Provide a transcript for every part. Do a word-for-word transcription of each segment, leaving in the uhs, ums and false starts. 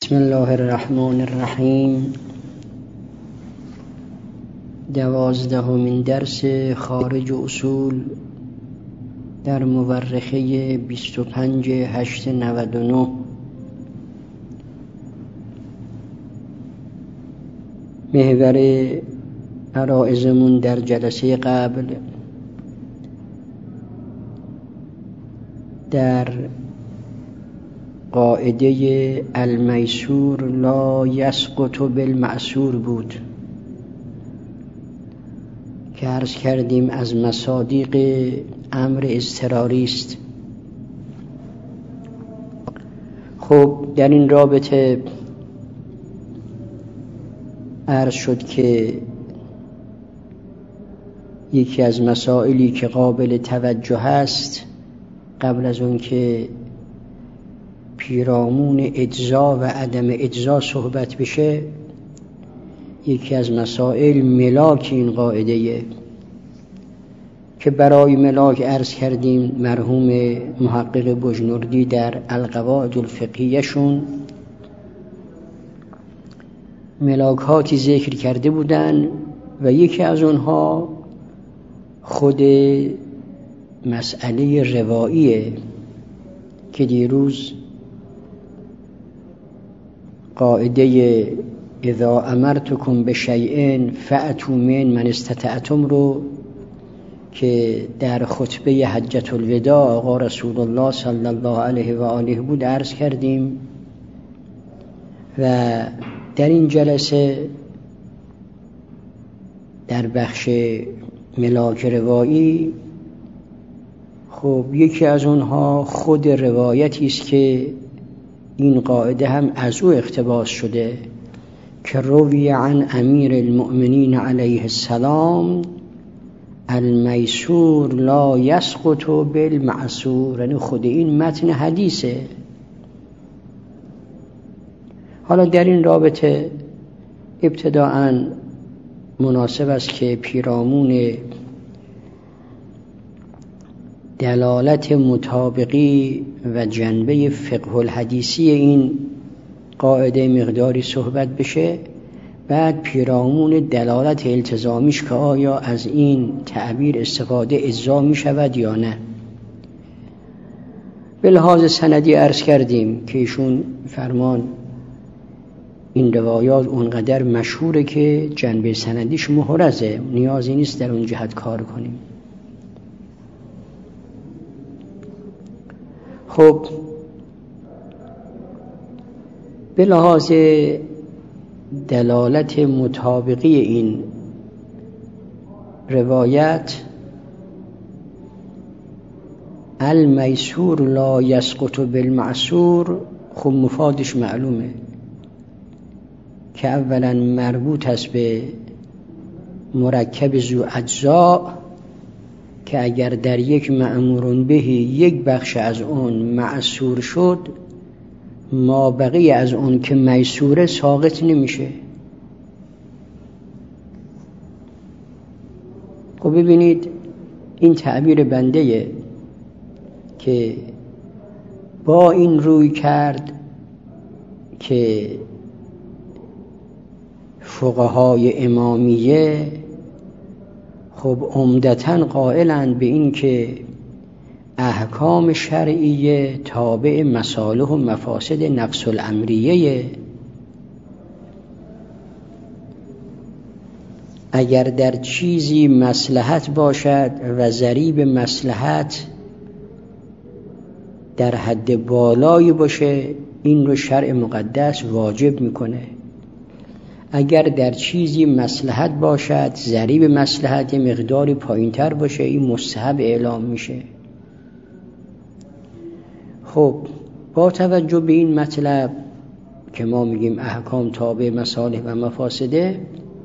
بسم الله الرحمن الرحیم. دوازدهمین درس خارج اصول در مورخه بیست و پنج هشت نود و نه. محور عرائزمون در جلسه قبل در قاعده المیسور لا یسقط بالمعسور بود که عرض کردیم از مصادیق امر اضطراری است. خب در این رابطه عرض شد که یکی از مسائلی که قابل توجه است قبل از اون که پیرامون اجزا و عدم اجزا صحبت بشه، یکی از مسائل ملاک این قاعده که برای ملاک عرض کردیم مرحوم محقق بجنوردی در القواعد الفقهیه شون ملاکاتی ذکر کرده بودن و یکی از اونها خود مسئله رواییه که دیروز قاعده اذا امرتکم بشیء فأتوا من من استطعتم رو که در خطبه حجة الوداع آقا رسول الله صلی الله علیه و آله بود عرض کردیم و در این جلسه در بخش ملاک روایی خب یکی از اونها خود روایتی است که این قاعده هم از او اقتباس شده که روی عن امیر المؤمنین علیه السلام المیسور لا یسقط بالمعسور، یعنی خود این متن حدیثه. حالا در این رابطه ابتداءً مناسب است که پیرامون دلالت مطابقی و جنبه فقه الحدیثی این قاعده مقداری صحبت بشه، بعد پیرامون دلالت التزامیش که آیا از این تعبیر استفاده اجزا می شود یا نه. به لحاظ سندی عرض کردیم که ایشون فرمان این روایات اونقدر مشهوره که جنبه سندیش محرزه، نیازی نیست در اون جهت کار کنیم. خب به لحاظ دلالت مطابقی این روایت المیسور لا یسقط بالمعسور، خب مفادش معلومه که اولا مربوط است به مرکب ذو اجزا که اگر در یک مأمور بهی یک بخش از اون معسور شد ما بقیه از اون که میسوره ساقط نمیشه. خب ببینید این تعبیر بنده که با این روی کرد که فقهای امامیه خب عمدتاً قائلند به این که احکام شرعیه تابع مصالح و مفاسد نفس الامریه، اگر در چیزی مصلحت باشد و ضریب مصلحت در حد بالایی باشه این رو شرع مقدس واجب میکنه، اگر در چیزی مصلحت باشد ضریب مصلحت یه مقداری پایین تر باشه این مستحب اعلام میشه. خب با توجه به این مطلب که ما میگیم احکام تابع مصالح و مفاسده،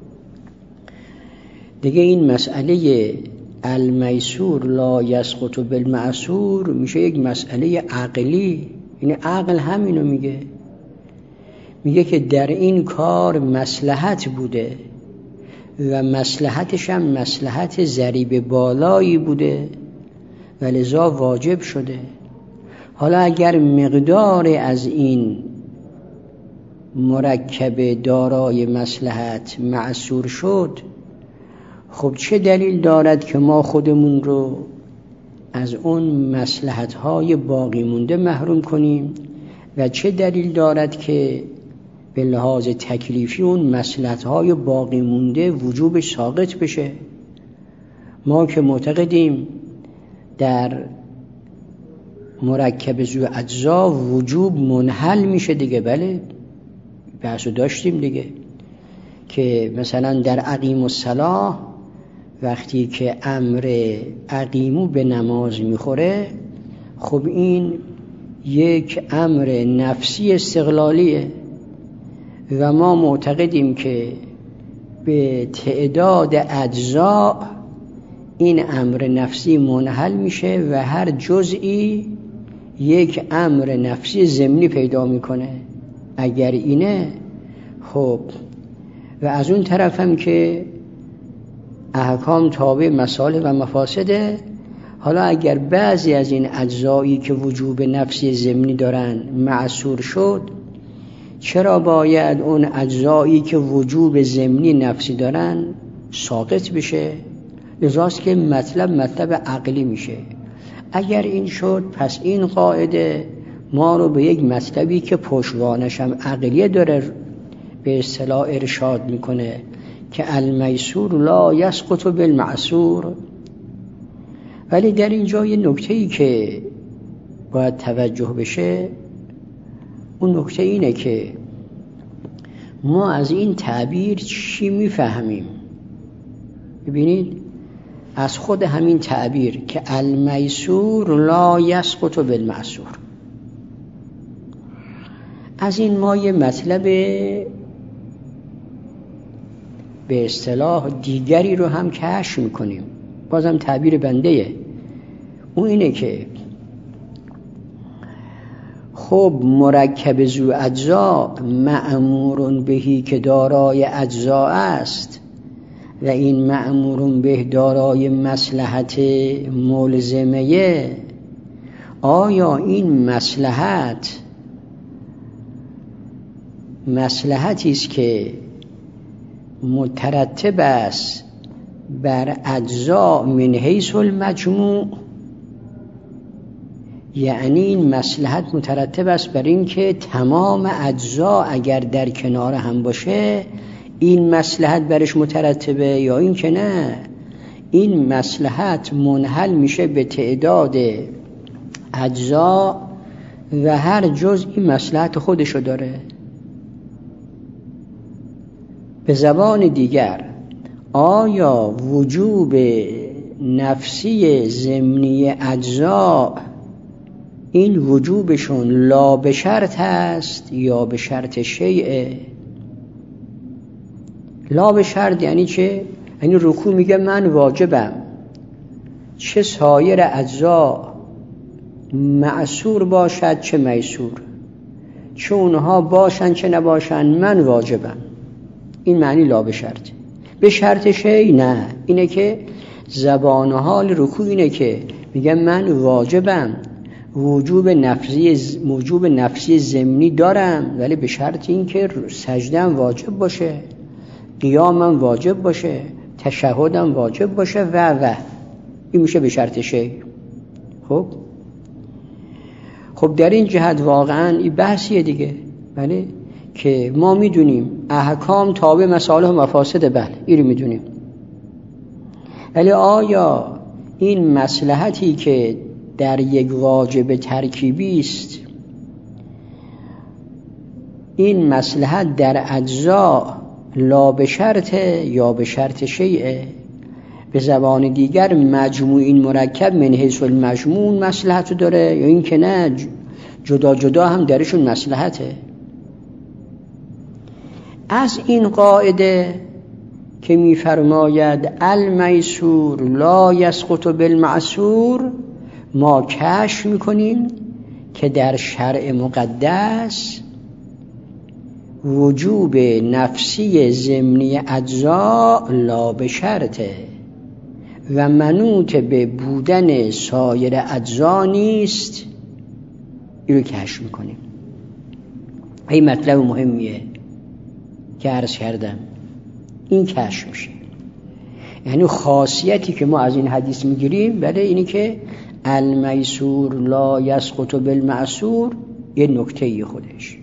دیگه این مسئله المیسور لا یسقط بالمعسور میشه یک مسئله عقلی. یعنی عقل همینو میگه، میگه که در این کار مصلحت بوده و مصلحتش هم مصلحت ضریب بالایی بوده و لذا واجب شده. حالا اگر مقدار از این مرکب دارای مصلحت معصور شد، خب چه دلیل دارد که ما خودمون رو از اون مصلحت‌های باقی مونده محروم کنیم و چه دلیل دارد که به لحاظ تکلیفی اون مصلحت‌های باقی مونده وجوبش ساقط بشه؟ ما که معتقدیم در مرکب ذو اجزا وجوب منحل میشه دیگه. بله بحثو داشتیم دیگه که مثلا در اقیم الصلاة وقتی که امر اقیمو به نماز میخوره، خب این یک امر نفسی استقلالیه و ما معتقدیم که به تعداد اجزا این امر نفسی منحل میشه و هر جزئی یک امر نفسی ضمنی پیدا میکنه. اگر اینه خب، و از اون طرف هم که احکام تابع مصالح و مفاسده، حالا اگر بعضی از این اجزایی که وجوب نفسی ضمنی دارن معصور شد، چرا باید اون اجزایی که وجوب ضمنی نفسی دارن ساقط بشه؟ لذاست که مطلب مطلب عقلی میشه. اگر این شد، پس این قاعده ما رو به یک مطلبی که پشتوانش هم عقلیه داره به اصطلاح ارشاد میکنه که المیسور لا یسقط بالمعسور. ولی در اینجا یه نکته‌ای که باید توجه بشه، اون نکته اینه که ما از این تعبیر چی میفهمیم؟ ببینید، از خود همین تعبیر که المیسور لا یسقط بالمعسور، از این ما یه مطلب به اصطلاح دیگری رو هم کشف میکنیم. بازم تعبیر بنده‌ایه. اون اینه که خب مرکب ذو اجزا مأمور بهی که دارای اجزا است و این مأمور به دارای مصلحت ملزمه، آیا این مصلحت مصلحتی است که مترتب است بر اجزا من حیث المجموع؟ یعنی این مصلحت مترتب است بر این که تمام اجزا اگر در کنار هم باشه این مصلحت برش مترتبه، یا این که نه، این مصلحت منحل میشه به تعداد اجزا و هر جزئی مصلحت خودشو داره. به زبان دیگر، آیا وجوب نفسی ضمنی اجزا این وجوبشون لا به شرط است یا به شرط شیء؟ لا به شرط یعنی چه؟ یعنی رکوع میگه من واجبم، چه سایر اجزا معصور باشد چه میسور، چه اونها باشن چه نباشن من واجبم. این معنی لا به شرط. به شرط شیء نه، اینه که زبان حال رکوع اینه که میگه من واجبم، وجوب نفسی وجوب نفسی ضمنی دارم، ولی به شرط این که سجدم واجب باشه، قیامم واجب باشه، تشهدم واجب باشه و و این میشه به شرط شیء. خب خب در این جهت واقعا این بحثیه دیگه. بله که ما میدونیم احکام تابع مصالح و مفاسد، بله این رو میدونیم، ولی آیا این مصلحتی که در یک واجب ترکیبی است، این مصلحت در اجزا لا به شرط یا به شرط شیء؟ به زبان دیگر مجموع این مرکب من حیث المجموع مصلحت داره یا این که نه جدا جدا هم درشون مصلحته؟ از این قاعده که می‌فرماید المیسور لا یسقط بالمعسور ما کشف می‌کنیم که در شرع مقدس وجوب نفسی ضمنی اجزا لا به شرطه و منوط به بودن سایر اجزا نیست. اینو کشف می‌کنیم. این مطلب مهمیه که عرض کردم، این کشف میشه. یعنی خاصیتی که ما از این حدیث میگیریم بله اینی که المیسور لا یسقط بالمعسور، یه نکته خودش.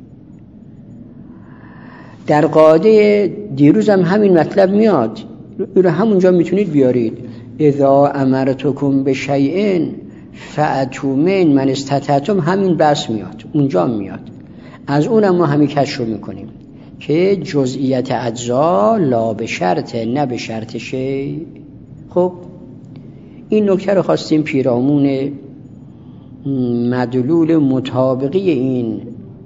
در قاعده دیروز هم همین مطلب میاد، رو همونجا میتونید بیارید. اذا امرتکم بشیء فأتوا من من استطعتم، همین بحث میاد اونجا میاد. از اونم ما همین کشف میکنیم که جزئیت اجزا لا به شرط نه به شرط شی. خب این نکته رو خواستیم پیرامون مدلول مطابقی این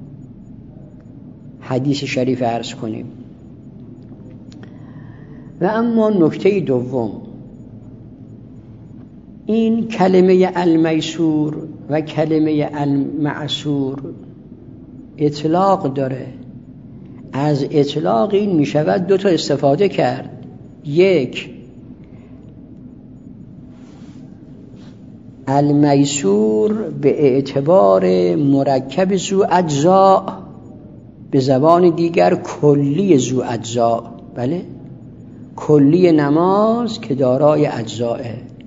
حدیث شریف عرض کنیم. و اما نکته دوم، این کلمه المیسور و کلمه المعسور اطلاق داره. از اطلاق این می شود دو تا استفاده کرد. یک، المیسور به اعتبار مرکب ذو اجزا، به زبان دیگر کلی ذو اجزا، بله کلی نماز که دارای اجزاه.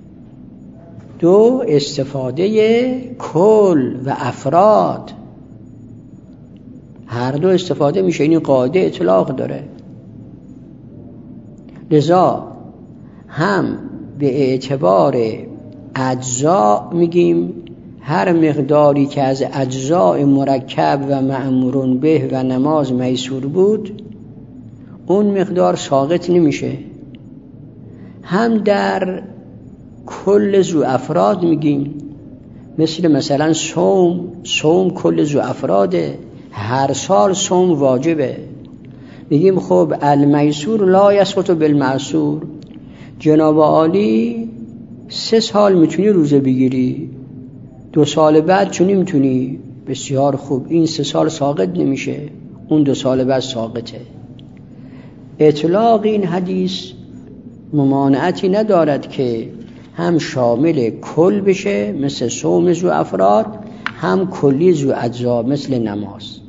دو، استفاده کل و افراد، هر دو استفاده میشه. این قاعده اطلاق داره. لذا هم به اعتبار اجزا میگیم هر مقداری که از اجزاء مرکب و مأمورون به و نماز میسور بود اون مقدار ساقط نمیشه. هم در کل ذو افراد میگیم، مثل مثلا صوم، صوم کل ذو افراده، هر سال صوم واجبه. میگیم خب المیسور لا یسقط بالمعسور، جناب عالی سه سال میتونی روزه بگیری، دو سال بعد چونی میتونی، بسیار خوب، این سه سال ساقط نمیشه، اون دو سال بعد ساقطه. اطلاق این حدیث ممانعتی ندارد که هم شامل کل بشه مثل صوم ذو افراد، هم کلی ذو اجزا مثل نماز.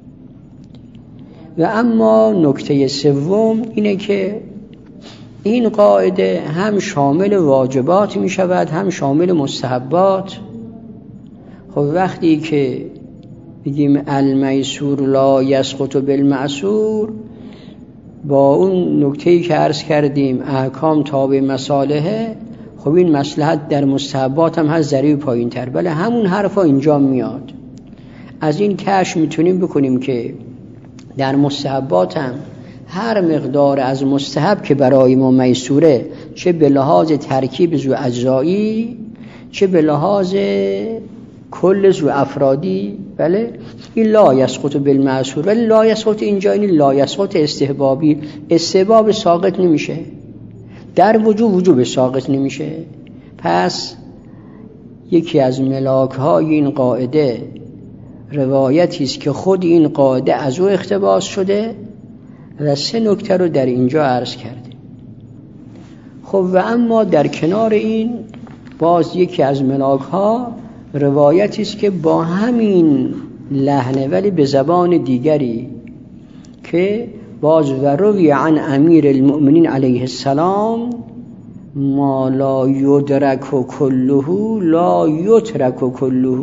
و اما نکته سوم اینه که این قاعده هم شامل واجبات می شود هم شامل مستحبات. خب وقتی که بگیم المیسور لا یسقط بالمعسور، با اون نکته‌ای که عرض کردیم احکام تابع مصالحه، خب این مصلحت در مستحبات هم هست ضریب پایین تر. بله همون حرفا اینجا میاد. از این کشف میتونیم بکنیم که در مستحبات هم هر مقدار از مستحب که برای ما میسوره، چه به لحاظ ترکیب ذو اجزایی چه به لحاظ کل ذو افرادی، بله این لا یسقط بالمعسور. ولی لا یسقط اینجا این لا یسقط استحبابی، استحباب ساقط نمیشه، در وجوب وجوب ساقط نمیشه. پس یکی از ملاک های این قاعده روایتی است که خود این قاعده از او اقتباس شده و سه نکته رو در اینجا عرض کرده. خب و اما در کنار این باز یکی از ملاک ها روایتی است که با همین لحنه ولی به زبان دیگری، که باز و روی عن امیر المؤمنین علیه السلام ما لا یدرک کله لا یترک کله،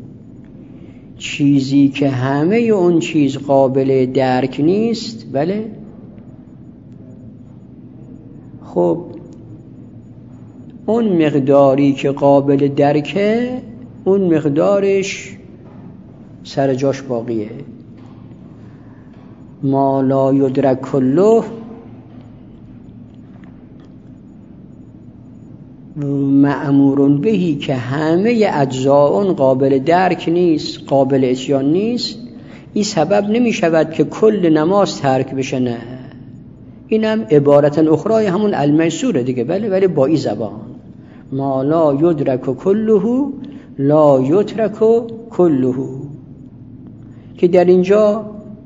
چیزی که همه اون چیز قابل درک نیست. بله خب اون مقداری که قابل درکه اون مقدارش سر جاش باقیه. ما لا یدرک کله مأمورون بهی، که همه اجزا اون قابل درک نیست، قابل اتیان نیست، این سبب نمی شود که کل نماز ترک بشه. نه، اینم عبارت اخرای همون المیسوره دیگه. بله ولی با این زبان ما لا یدرک کله لا یترک کله، که در اینجا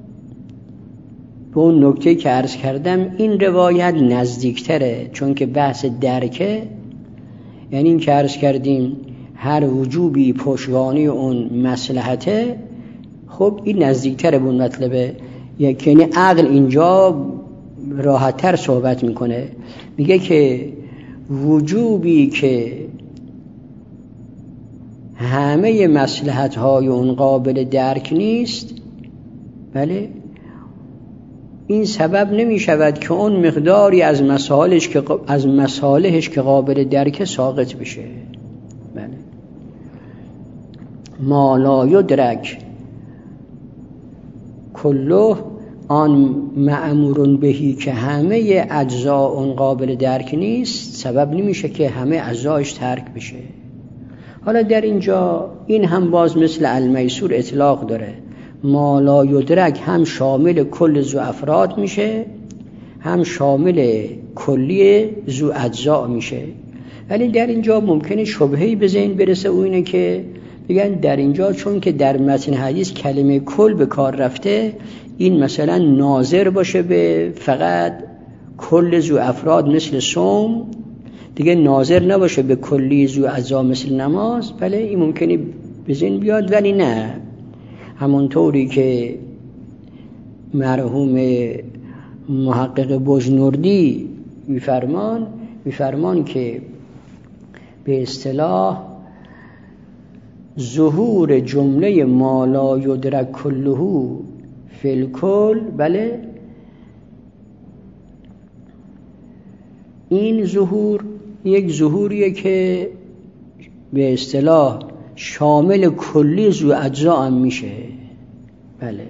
به اون نکته که عرض کردم این روایت نزدیکتره، چون که بحث درکه، یعنی این که عرض کردیم هر وجوبی پشتوانه اون مصلحته. خب این نزدیکتر به اون مطلبه، یعنی عقل اینجا راحت‌تر صحبت میکنه، میگه که وجوبی که همه مصلحت‌های اون قابل درک نیست، بله، این سبب نمی شود که اون مقداری از مصالحش که از مصالحش که قابل درک ساقط بشه. بله، ما لا یدرک کله، آن مأمور بهی که همه اجزا اون قابل درک نیست، سبب نمیشه که همه اجزایش ترک بشه. حالا در اینجا این هم باز مثل المیسور اطلاق داره، ما لا یدرک هم شامل کل ذو افراد میشه، هم شامل کلی ذو اجزا میشه. ولی در اینجا ممکنه شبهه‌ای به ذهن برسه، او اینه که بگن در اینجا چون که در متن حدیث کلمه کل به کار رفته، این مثلا ناظر باشه به فقط کل ذو افراد مثل صوم، دیگه ناظر نباشه به کلی ذو اجزا مثل نماز. بله، این ممکنه به ذهن بیاد، ولی نه، همونطوری که مرحوم محقق بجنوردی میفرمان میفرمان که به اصطلاح ظهور جمله ما لا یدرک کله فی الکل، بله، این ظهور یک ظهوریه که به اصطلاح شامل کلی ذو اجزا هم میشه. بله،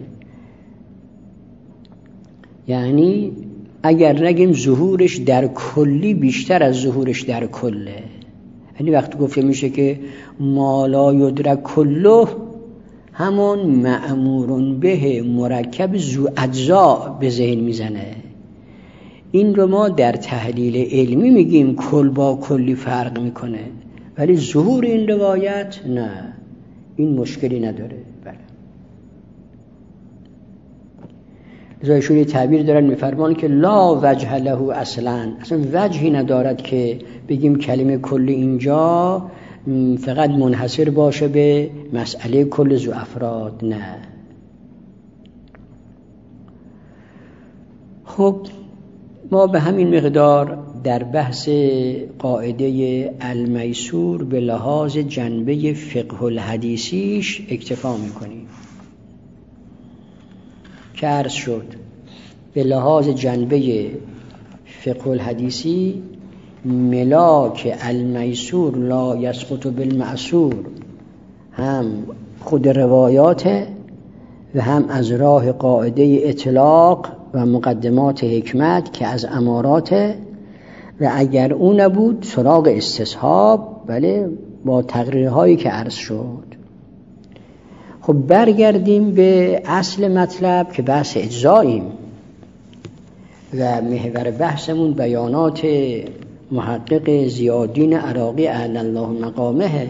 یعنی اگر نگیم ظهورش در کلی بیشتر از ظهورش در کله، یعنی وقتی گفته میشه که ما لا یدرک کله، همون مأمور به مرکب ذو اجزا به ذهن میزنه. این رو ما در تحلیل علمی میگیم کل با کلی فرق میکنه، ولی ظهور این روایت نه، این مشکلی نداره. بله، لذایشون یه تعبیر دارن میفرمان که لا وجه له اصلا، اصلا وجهی ندارد که بگیم کلمه کلی اینجا فقط منحصر باشه به مسئله کل ذو افراد، نه. خب ما به همین مقدار در بحث قاعده المیسور به لحاظ جنبه فقه الحدیثیش اکتفا میکنیم که عرض شد به لحاظ جنبه فقه الحدیثی ملاک المیسور لا یسقط بالمعسور هم خود روایات و هم از راه قاعده اطلاق و مقدمات حکمت که از امارات، و اگر اون نبود سراغ استصحاب، بله، با تقریرهایی که عرض شد. خب برگردیم به اصل مطلب که بحث اجزاییم و محور بحثمون بیانات محقق ضیاءالدین عراقی اعلی الله مقامه.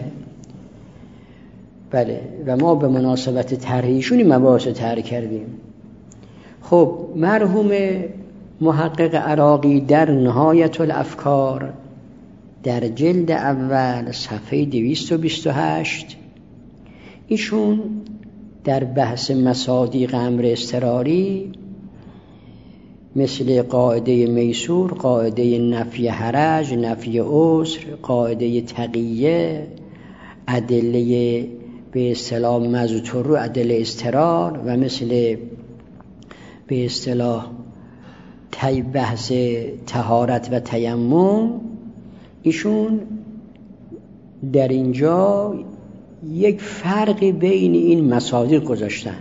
بله، و ما به مناسبت طرحشون مباحث طرح کردیم. خب مرحوم محقق عراقی در نهایت الافکار در جلد اول صفحه دویست و بیست و هشت ایشون در بحث مصادیق امر اضطراری مثل قاعده میسور، قاعده نفی حرج، نفی عسر، قاعده تقیه، ادله به اصطلاح مذکور و ادله اضطرار و مثل به اصطلاح تی بحث طهارت و تیمم، ایشون در اینجا یک فرقی بین این مصادیق گذاشتن.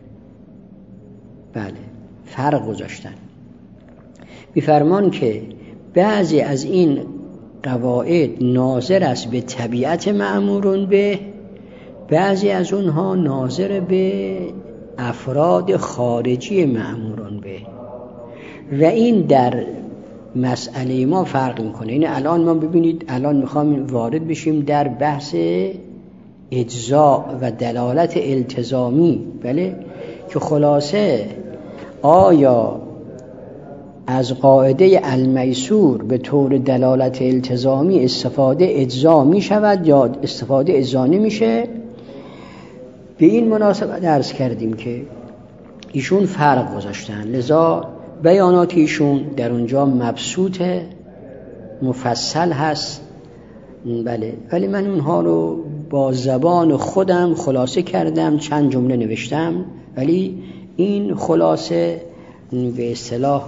بله، فرق گذاشتن. می‌فرمان که بعضی از این قواعد ناظر است به طبیعت مأمورون به، بعضی از اونها ناظر به افراد خارجی مأمورون به، و این در مسئله ما فرق میکنه. این الان ما ببینید، الان میخوام وارد بشیم در بحث اجزا و دلالت التزامی. بله، که خلاصه آیا از قاعده المیسور به طور دلالت التزامی استفاده اجزا می شود یا استفاده اجزا نمی شه؟ به این مناسبت عرض کردیم که ایشون فرق گذاشتن، لذا بیانات ایشون در اونجا مبسوط مفصل هست، بله، ولی من اونها رو با زبان خودم خلاصه کردم، چند جمله نوشتم، ولی این خلاصه به اصطلاح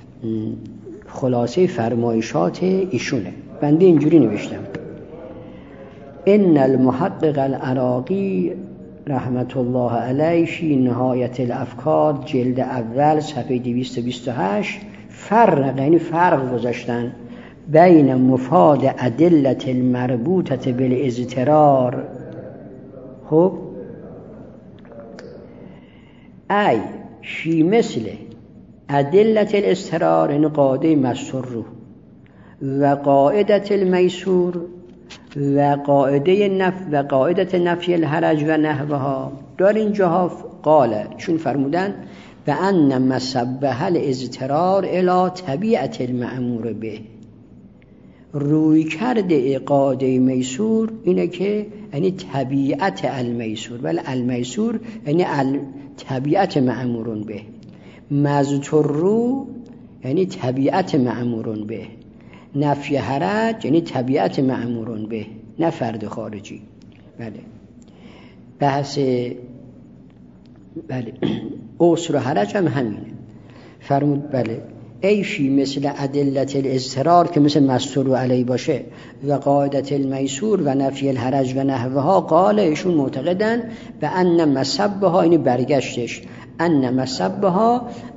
خلاصه فرمایشات ایشونه. بنده اینجوری نوشتم: ان المحقق العراقی رحمت الله علیه فی نهایت الافکار جلد اول صفحه دویست و بیست و هشت فرق، یعنی فرق گذاشتن بین مفاد ادلت المربوطه بالاضطرار، خب ای فی مثل ادلت الاضطرار، این قاعده مستور رو، و قاعدت المیسور، و قاعده نف و قاعدت نفی الحرج و نحوها. در اینجاها قاله چون فرمودن به ان مسبح الاضطرار الی طبیعت المأمور به، روی کرده قاعده میسور اینه که یعنی طبیعت المیسور، ولی المیسور یعنی طبیعت مأمورون به، مذکور رو یعنی طبیعت مأمورون به، نفی حرج یعنی طبیعت مأمورون به، نه فرد خارجی. بله بحث بله عسر و حرج هم همینه. فرمود بله ای فی مثل ادلت الاضطرار که مثل مستور علی باشه، و قاعدت المیسور و نفی الحرج و نحوها، قال ایشون معتقدن به ان مسبها، این برگشتش، ان مسبها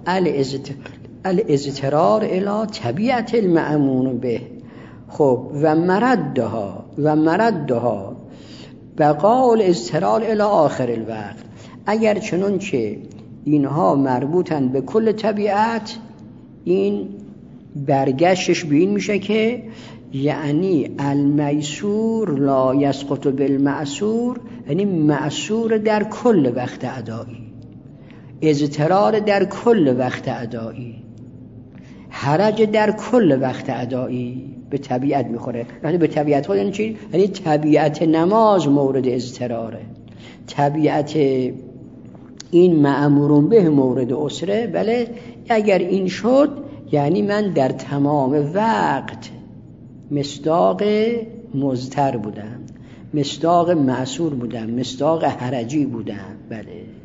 الاضطرار الی طبیعت المأمون به. خب و مردها و مردها بقاء الاضطرار الی آخر الوقت، اگر چنون که اینها مربوطن به کل طبیعت، این برگشتش به این میشه که یعنی المیسور لا یسقط بالمعسور، یعنی معسور در کل وقت ادایی، اضطرار در کل وقت ادایی، حرج در کل وقت ادایی به طبیعت میخوره. یعنی به طبیعت خود یعنی چی؟ یعنی طبیعت نماز مورد اضطراره، طبیعت این مأمورون به مورد اسره. بله اگر این شد یعنی من در تمام وقت مصداق مضطر بودم، مصداق معسور بودم، مصداق حرجی بودم. بله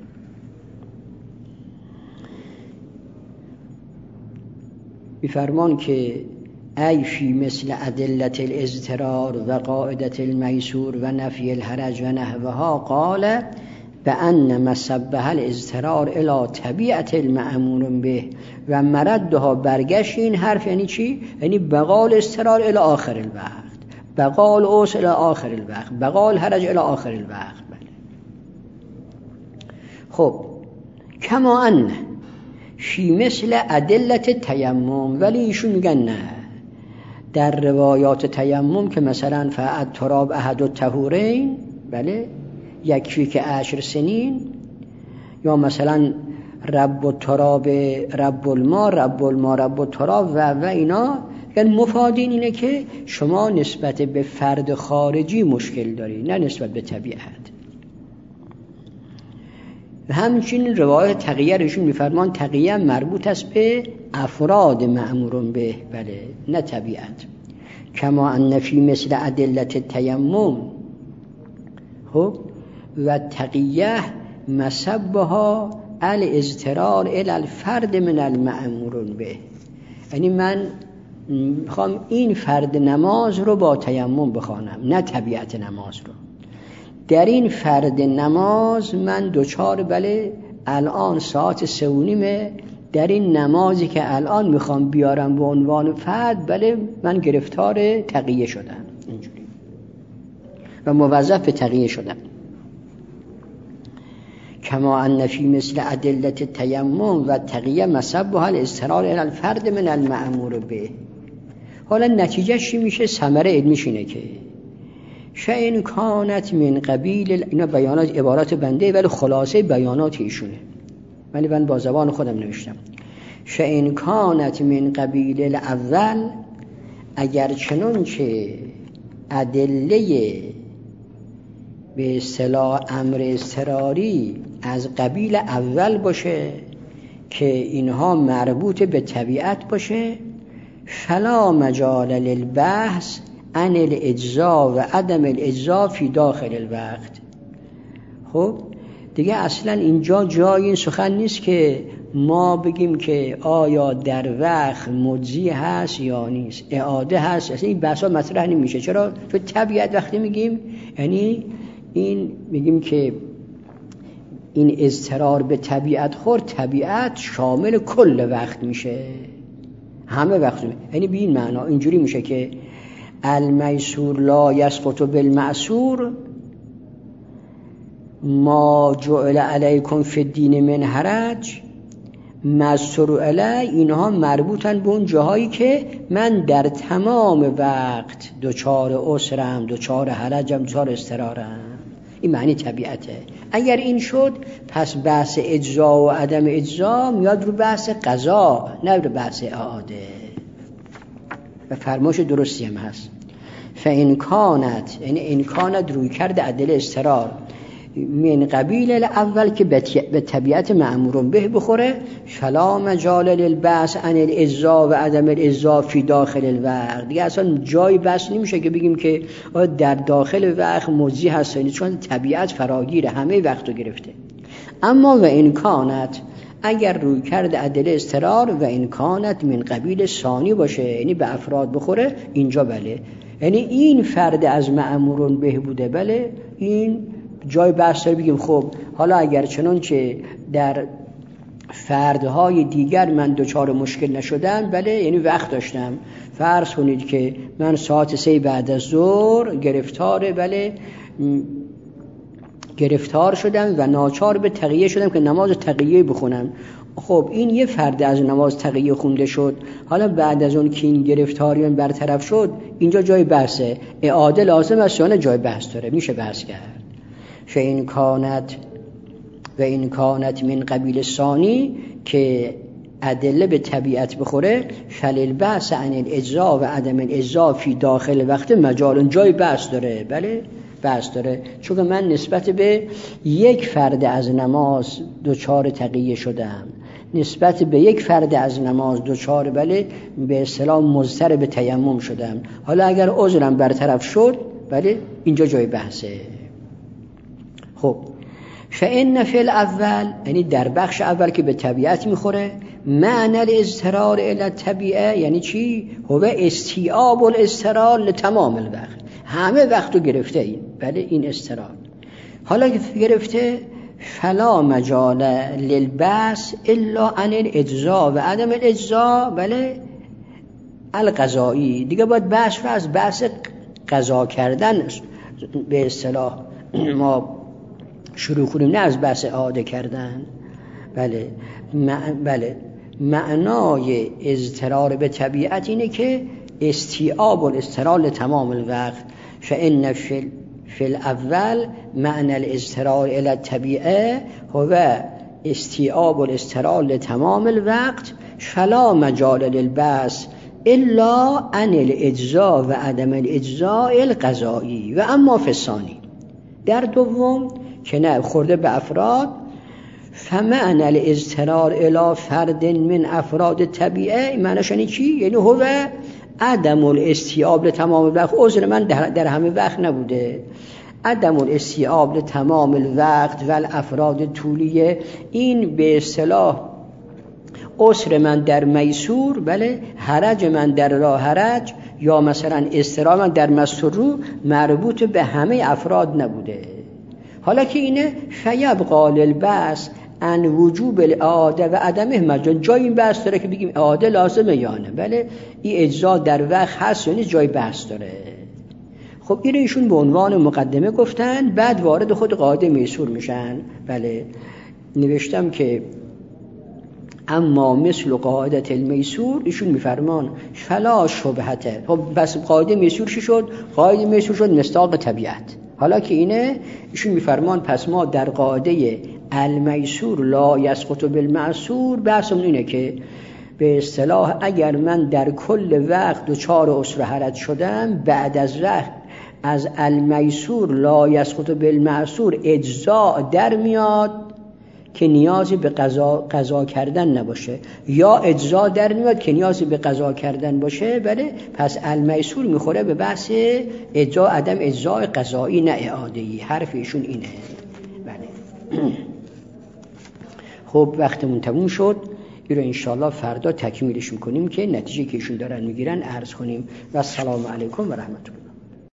میفرمان که ای فی مثل ادلت الاضطرار و قاعدت المیسور و نفی الحرج و نحوها، قال به ان مسبح الاضطرار الی طبیعت المأمور به و مردها، برگشت این حرف یعنی چی؟ یعنی بقال اضطرار الی آخر الوقت، بقال اوس الی آخر الوقت، بقال حرج الی آخر الوقت. بله خب کما ان فی مثل ادلت تیمم، ولی ایشون میگن نه، در روایات تیمم که مثلا فعد تراب احد الطهورین، بله یکفی که عشر سنین، یا مثلا رب التراب رب الماء، رب الماء رب التراب و و اینا، یعنی مفادین اینه که شما نسبت به فرد خارجی مشکل داری، نه نسبت به طبیعت. و همچنین روایت تقیه رشون میفرمان تقیه مربوط است به افراد مأمورون به، بله نه طبیعت. کما ان فی مثل ادلت تیمم، خب و تقیه مسبها الاضطرار الی الفرد من المأمورون به، یعنی من میخوام این فرد نماز رو با تیمم بخوانم، نه طبیعت نماز رو. در این فرد نماز من دوچار، بله الان ساعت سه و نیمه، در این نمازی که الان میخوام بیارم به عنوان فرد، بله من گرفتار تقیه شدم اینجوری و موظف به تقیه شدم. کما ان فی مثل ادلت تیمم و تقیه مسبها الاضطرار الی الفرد من المأمور به. حالا نتیجه چی میشه؟ ثمره علمیش اینه که شاین کانت من قبیل، اینا بیانات عبارات بنده ولی خلاصه بیانات ایشونه، ولی من با زبان خودم نوشتم. شاین کانت من قبیل الاول، اگر چنون که ادله به اصطلاح امر اضطراری از قبیل اول باشه که اینها مربوط به طبیعت باشه، فلا مجال للبحث عن الاجزا و عدم الاجزا فی داخل الوقت. خب دیگه اصلا اینجا جای این سخن نیست که ما بگیم که آیا در وقت مجزی هست یا نیست، اعاده هست، اصلا این بحثا مطرح نمیشه. چرا؟ چون طبیعت وقتی میگیم یعنی این میگیم که این اضطرار به طبیعت خورد، طبیعت شامل کل وقت میشه، همه وقت میشه. یعنی به این معنا اینجوری میشه که المیسور لا یسقط بالمعسور، ما جعل علیکم فی الدین من حرج، مذکور علی، اینها مربوطن به اون جاهایی که من در تمام وقت دوچار عسرم، دوچار حرجم، دوچار اضطرارم. این معنی طبیعته. اگر این شد پس بحث اجزا و عدم اجزا میاد رو بحث قضا، نه رو بحث اعاده. و فرمایش درستی هم هست. فإن کانت، یعنی این کانت روی کرده عدل اضطرار من قبیل الاول که به طبیعت مأمور به بخوره، فلا مجال للبحث عن الاجزا و عدم الاجزا فی داخل الوقت. دیگه اصلا جای بحث نمیشه که بگیم که در داخل وقت مجزی هست، چون طبیعت فراگیره، همه وقت رو گرفته. اما و این کانت، اگر روی کرده عدل اضطرار و این کانت من قبیل ثانی باشه، یعنی به افراد بخوره، اینجا بله، یعنی این فرد از مأمورون به بوده، بله این جای بحث داره بگیم خب حالا اگر چنانچه در فردهای دیگر من دوچار مشکل نشدم، بله یعنی وقت داشتم، فرض کنید که من ساعت سه بعد از ظهر گرفتار، بله گرفتار شدم و ناچار به تقیه شدم که نماز تقیه بخونم. خب این یه فرد از نماز تقیه خونده شد، حالا بعد از اون که این گرفتاری من برطرف شد، اینجا جای بحثه، اعاده لازم است یا نه جای بحث داره، میشه بحث کرد. فإن کانت و این کانت من قبیل ثانی که ادله به طبیعت بخوره، فللبحث عن الاجزا و عدم الاجزا فی داخل وقت مجال، جای بحث داره، بله بحث داره، چون من نسبت به یک فرد از نماز دوچار تقیه شدم، نسبت به یک فرد از نماز دوچار بله به اصطلاح مضطر به تیمم شدم، حالا اگر عذرم برطرف شد، بله اینجا جای بحثه. خب فإن فی الاول، یعنی در بخش اول که به طبیعت میخوره، معنی الاضطرار الی الطبیعه یعنی چی؟ هو استیعاب الاضطرار لتمام الوقت، همه وقت رو گرفته این، بله این اضطرار. حالا که گرفته، فلا مجال للبحث الا عن الاجزا و عدم الاجزا، بله القضایی، دیگه باید بحث رو از بحث قضا کردن به اصطلاح ما شروع کنیم، نه از بحث اعاده کردن. بله بله معنای اضطرار به طبیعت اینه که استیعاب الاضطرار تمام الوقت. فإن فی الاول معنی الاضطرار الی الطبیعه هو استیعاب الاضطرار تمام الوقت، فلا مجال للبحث الا عن الاجزا و عدم الاجزا القضایی. و اما فی الثانی، در دوم که نه خورده به افراد، فمعنی الاضطرار الی فرد من افراد طبیعه، معنیش یعنی چی؟ یعنی هو عدم الاستیعاب تمام الوقت، عذر من در, در همه وقت نبوده، عدم الاستیعاب تمام الوقت و الافراد طولیه، این به اصطلاح عسر من در میسور، بله حرج من در لا حرج، یا مثلا اضطرار من در مستور رو، مربوط به همه افراد نبوده. حالا که اینه فیبقا للبحث عن وجوب الاعاده و عدمه مجال، جای این بحث داره که بگیم اعاده لازمه یا نه، بله این اجزا در وقت هست یا نیست، جای بحث داره. خب این ایشون به عنوان مقدمه گفتن، بعد وارد خود قاعده میسور میشن. بله نوشتم که اما مثل قاعده المیسور، ایشون میفرمان فلا شبهته. خب بس قاعده میسور چی شد؟ قاعده میسور شد مصداق طبیعت. حالا که اینه، ایشون میفرمان پس ما در قاعده المیسور لا یسقط بالمعسور، بحثمون اینه که به اصطلاح اگر من در کل وقت دوچار عسر حرج شدم، بعد از وقت از المیسور لا یسقط بالمعسور اجزاء در میاد که نیازی به قضا قضا کردن نباشه، یا اجزاء در میاد که نیازی به قضا کردن باشه. بله، پس المیسور میخوره به بحث اجزاء، عدم اجزاء قضایی نه اعاده‌ای. حرف ایشون اینه. بله. خب وقتمون تموم شد، این رو انشاءالله فردا تکمیلش میکنیم که نتیجه که ایشون دارن میگیرن عرض کنیم. و السلام علیکم و رحمت الله.